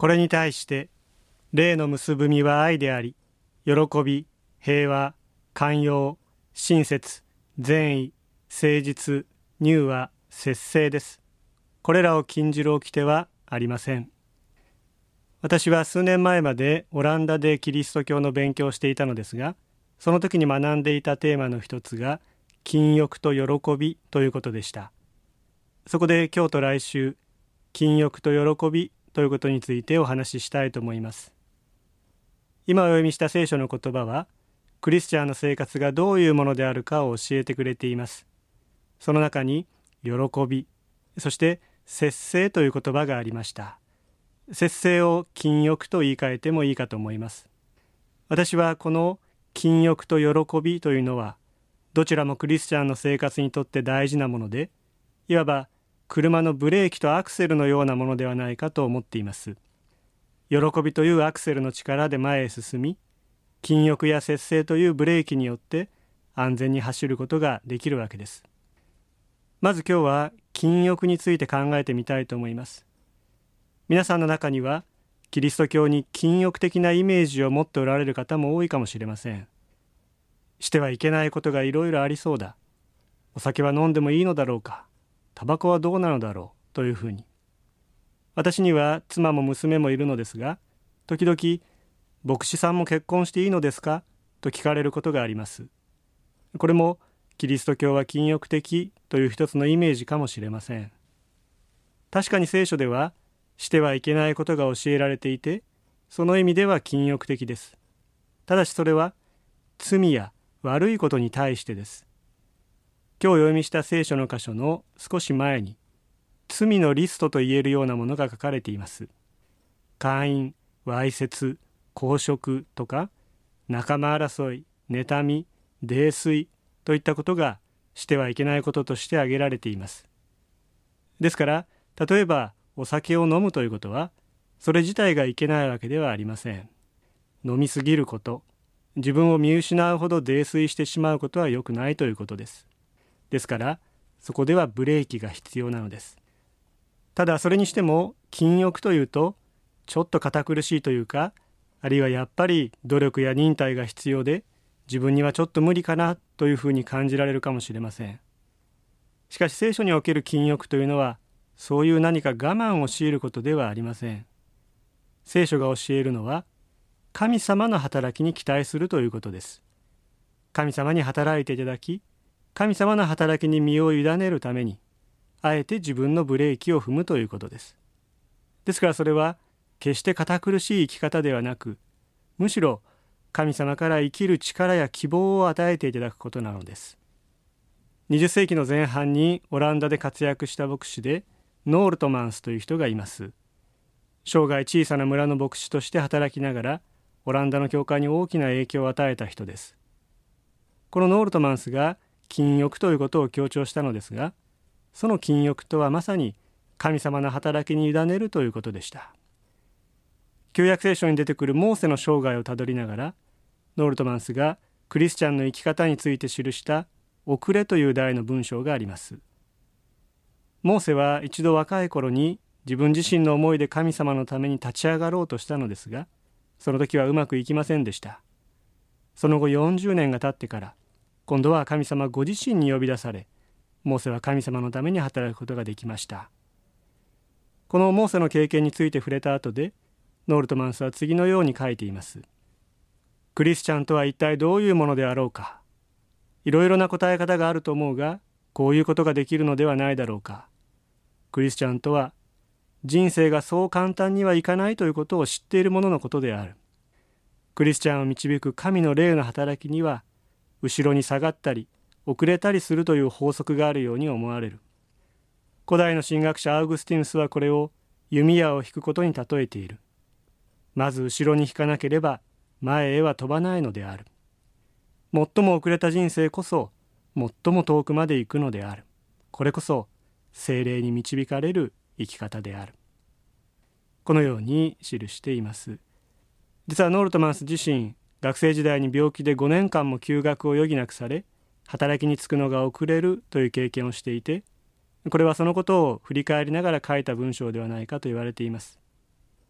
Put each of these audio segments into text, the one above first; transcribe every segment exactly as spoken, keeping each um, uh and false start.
これに対して霊の結ぶ実は愛であり、喜び、平和、寛容、親切、善意、誠実、柔和、節制です。これらを禁じる掟はありません。私は数年前までオランダでキリスト教の勉強をしていたのですが、その時に学んでいたテーマの一つが禁欲と喜びということでした。そこで今日と来週、禁欲と喜びということについてお話ししたいと思います。今お読みした聖書の言葉は、クリスチャンの生活がどういうものであるかを教えてくれています。その中に喜び、そして節制という言葉がありました。節制を禁欲と言い換えてもいいかと思います。私はこの禁欲と喜びというのは、どちらもクリスチャンの生活にとって大事なもので、いわば車のブレーキとアクセルのようなものではないかと思っています。喜びというアクセルの力で前へ進み、禁欲や節制というブレーキによって安全に走ることができるわけです。まず今日は禁欲について考えてみたいと思います。皆さんの中にはキリスト教に禁欲的なイメージを持っておられる方も多いかもしれません。してはいけないことがいろいろありそうだ。お酒は飲んでもいいのだろうか。タバコはどうなのだろうというふうに。私には妻も娘もいるのですが、時々牧師さんも結婚していいのですかと聞かれることがあります。これもキリスト教は禁欲的という一つのイメージかもしれません。確かに聖書ではしてはいけないことが教えられていて、その意味では禁欲的です。ただしそれは罪や悪いことに対してです。今日お読みした聖書の箇所の少し前に、罪のリストと言えるようなものが書かれています。姦淫、わいせつ、公職とか、仲間争い、妬み、泥酔といったことがしてはいけないこととして挙げられています。ですから、例えばお酒を飲むということは、それ自体がいけないわけではありません。飲みすぎること、自分を見失うほど泥酔してしまうことは良くないということです。ですから、そこではブレーキが必要なのです。ただそれにしても禁欲というとちょっと堅苦しいというか、あるいはやっぱり努力や忍耐が必要で自分にはちょっと無理かなというふうに感じられるかもしれません。しかし聖書における禁欲というのはそういう何か我慢を強いることではありません。聖書が教えるのは神様の働きに期待するということです。神様に働いていただき、神様の働きに身を委ねるためにあえて自分のブレーキを踏むということです。ですからそれは決して堅苦しい生き方ではなく、むしろ神様から生きる力や希望を与えていただくことなのです。にじゅっ世紀の前半にオランダで活躍した牧師でノールトマンスという人がいます。生涯小さな村の牧師として働きながらオランダの教会に大きな影響を与えた人です。このノールトマンスが禁欲ということを強調したのですが、その禁欲とはまさに神様の働きに委ねるということでした。旧約聖書に出てくるモーセの生涯をたどりながら、ノールトマンスがクリスチャンの生き方について記した遅れという題の文章があります。モーセは一度若い頃に自分自身の思いで神様のために立ち上がろうとしたのですが、その時はうまくいきませんでした。その後よんじゅうねんが経ってから、今度は神様ご自身に呼び出され、モーセは神様のために働くことができました。このモーセの経験について触れた後で、ノールトマンスは次のように書いています。クリスチャンとは一体どういうものであろうか。いろいろな答え方があると思うが、こういうことができるのではないだろうか。クリスチャンとは、人生がそう簡単にはいかないということを知っている者のことである。クリスチャンを導く神の霊の働きには、後ろに下がったり、遅れたりするという法則があるように思われる。古代の神学者アウグスティヌスはこれを弓矢を引くことに例えている。まず後ろに引かなければ前へは飛ばないのである。最も遅れた人生こそ最も遠くまで行くのである。これこそ聖霊に導かれる生き方である。このように記しています。実はノールトマンス自身、学生時代に病気でごねんかんも休学を余儀なくされ、働きに就くのが遅れるという経験をしていて、これはそのことを振り返りながら書いた文章ではないかと言われています。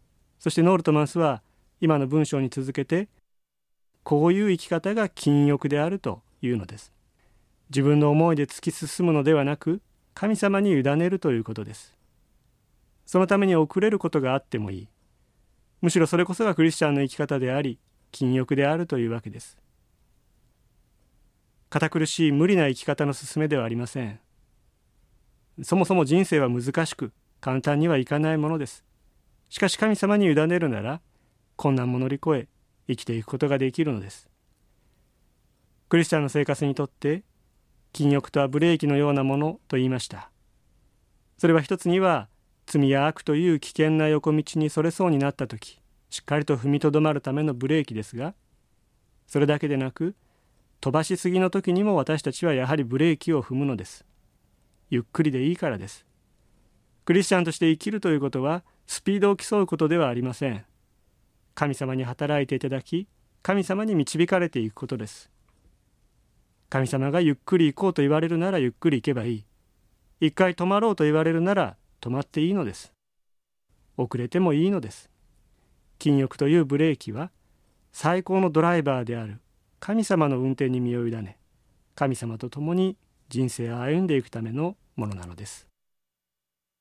そしてノールトマンスは今の文章に続けて、こういう生き方が禁欲であるというのです。自分の思いで突き進むのではなく、神様に委ねるということです。そのために遅れることがあってもいい。むしろそれこそがクリスチャンの生き方であり、禁欲であるというわけです。堅苦しい無理な生き方の勧めではありません。そもそも人生は難しく、簡単にはいかないものです。しかし神様に委ねるなら、困難も乗り越え、生きていくことができるのです。クリスチャンの生活にとって、禁欲とはブレーキのようなものと言いました。それは一つには、罪や悪という危険な横道にそれそうになったとき、しっかりと踏みとどまるためのブレーキですが、それだけでなく、飛ばしすぎの時にも私たちはやはりブレーキを踏むのです。ゆっくりでいいからです。クリスチャンとして生きるということは、スピードを競うことではありません。神様に働いていただき、神様に導かれていくことです。神様がゆっくり行こうと言われるならゆっくり行けばいい。一回止まろうと言われるなら止まっていいのです。遅れてもいいのです。禁欲というブレーキは最高のドライバーである神様の運転に身を委ね、神様と共に人生を歩んでいくためのものなのです。